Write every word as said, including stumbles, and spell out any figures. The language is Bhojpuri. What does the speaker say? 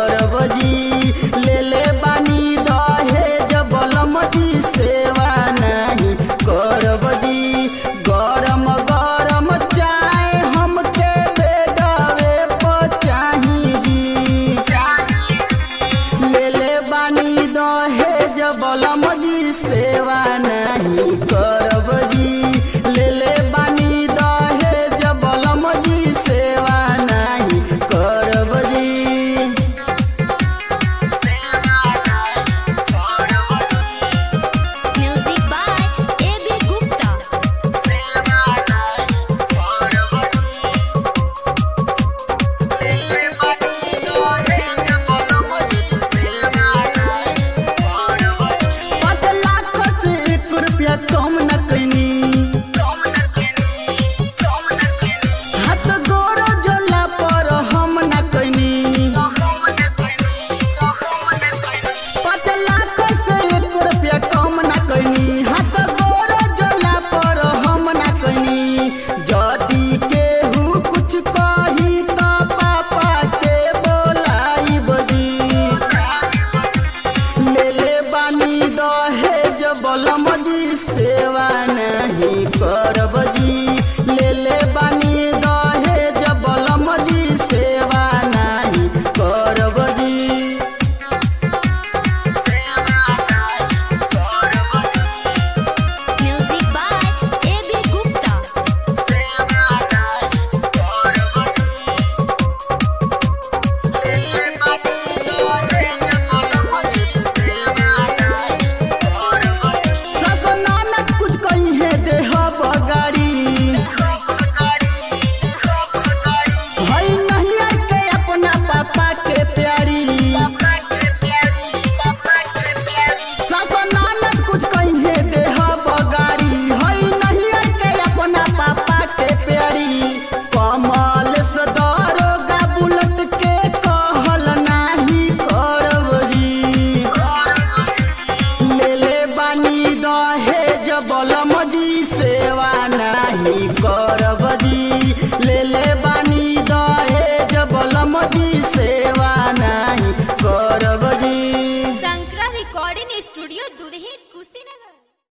करब जी। ले ले बानी दहेज बलम जी सेवा नहीं करब जी। गरम गरम चाय हमके बेडवे पर चाही जी। ले ले बानी दहेज बलम जी सेवा नहीं करब जी। ले ले बानी दहेज बलम जी सेवा नहीं करब जी। Music by A B Gupta. पाँच लाख से एक रुपया कम न कैनी। हाथ गोड़ जोला पर हम न कैनी। पाँच लाख से एक रुपया कम न कैनी। हाथ गोड़ जोला पर हम न कैनी। जदी केहू कुछ कही तो पापा के बोलाइब जी। ले ले बानी दहेज बलम जी सेवा नहीं करब जी। ले ले बानी दहेज बलम जी सेवा नहीं करब जी। Music by A B Gupta. सास नानक कुछ कही है देह बगाड़ी। हई नहीं आई के अपना पापा के प्यारी। सास नानक कुछ कही है देह बगाड़ी। हई नहीं आई के अपना पापा के प्यारी। कमल से दरोगा बुलट के कहल नाही करब जी। ले ले बानी दहेज बलम जी सेवा नहीं करब जी। ले ले बानी दहेज बलम जी सेवा नहीं करब जी। Sankara Recording Studio, Dudhi Kus